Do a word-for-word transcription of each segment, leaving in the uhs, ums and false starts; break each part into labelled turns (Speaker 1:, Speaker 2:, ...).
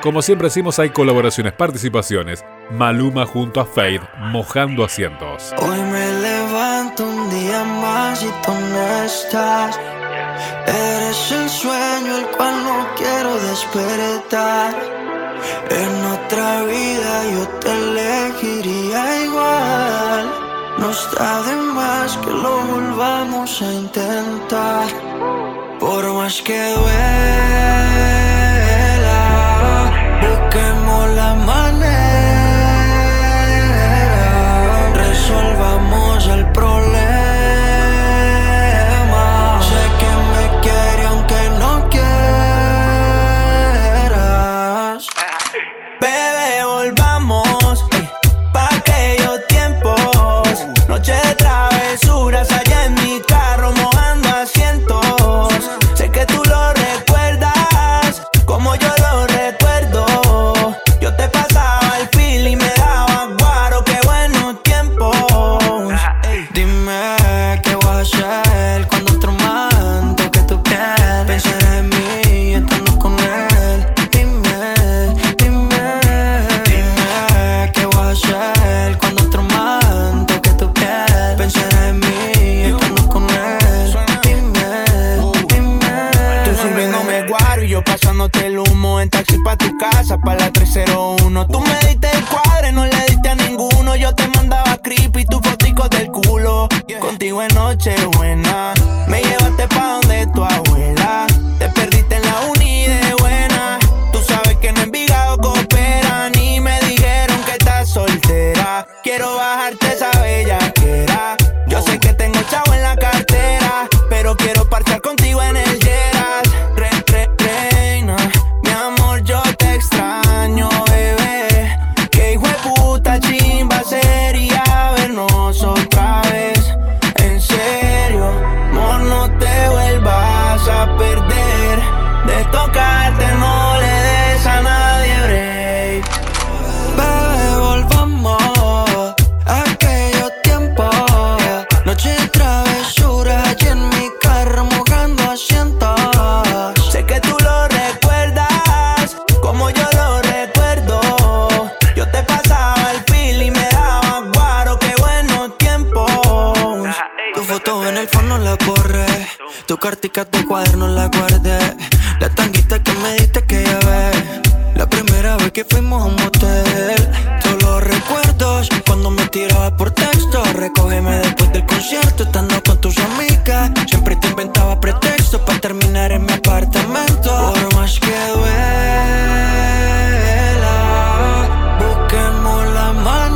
Speaker 1: Como siempre decimos, hay colaboraciones, participaciones. Maluma junto a Feid, Mojando Asientos.
Speaker 2: Hoy me levanto un día más y tú no estás. Eres el sueño el cual no quiero despertar. En otra vida yo te elegiría igual. No está de más que lo volvamos a intentar. Por más que duela, busquemos la manera. Resolvamos el problema. Sé que me quiere aunque no quieras. Bebé, volvamos eh, pa' aquellos tiempos. Noche de travesuras allá en mi carro mojando asientos. Sé que tú lo recuerdas como yo lo recuerdo. Yo te pasaba el feel y me daba guaro. Qué buenos tiempos. Ey, dime qué voy a hacer cuando otro man toque tu piel. Pensar en mí estando con él. Dime, dime, dime qué voy a hacer cuando otro man toque tu piel. Pensar en mí estando con él. Dime, dime.
Speaker 3: Tú sirviéndome guaro y yo pasándote el humo. En taxi pa' tu casa, pa' la tres cero uno. Tú me diste el cuadre, no le diste a ninguno. Yo te mandaba creepy, tu fotico del culo. Contigo en Nochebuena me llevaste pa' donde tu abuela. Te perdiste en la uni de buena. Tú sabes que en Envigado cooperan y me dijeron que estás soltera. Quiero bajarte esa bellaquera. Yo sé que tengo chavo en la cartera, pero quiero parchar contigo en el Lleras. Re, re, reina, mi amor, yo te extraño, bebé. Que hijo de puta chimba sería vernos otra vez. En serio, amor, no te vuelvas a perder. De tocarte no le des a nadie break.
Speaker 2: Bebé, volvamos a aquellos tiempos. Noche de travesura allí en mi carro mojando asientos.
Speaker 3: Sé que tú lo recuerdas como yo lo recuerdo. Yo te pasaba el feel y me daba guaro. Qué buenos tiempos.
Speaker 2: Tu foto en el fondo la borré. Tu cartica, tu cuaderno la guardé. La tanguita que me diste que llevé. La primera vez que fuimos a un motel. Todos los recuerdos cuando me tirabas por texto. Recógeme después del concierto estando con tus amigas. Siempre te inventaba pretextos para terminar en mi apartamento. Por más que duela, busquemos la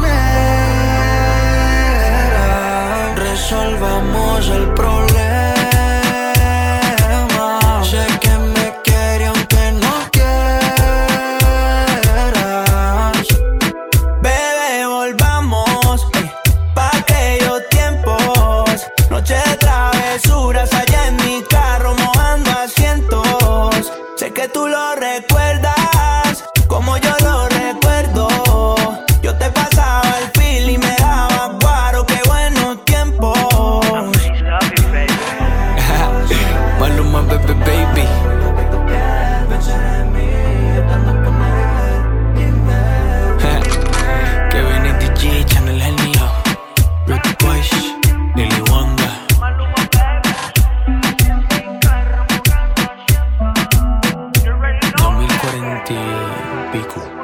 Speaker 2: manera. Resolvamos el problema. Sé que me quiere aunque no quieras.
Speaker 3: Bebé, volvamos eh, pa' aquellos tiempos. Noche de travesuras allá en mi carro mojando asientos. Sé que tú lo recuerdas como yo lo recuerdo. Yo te pasaba el feel y me daba guaro. Qué buenos tiempos.
Speaker 2: Maluma, baby, baby.
Speaker 3: Kevin y D J, Channel Genio, Red Boys, Lily Wanda. dos mil cuarenta y pico.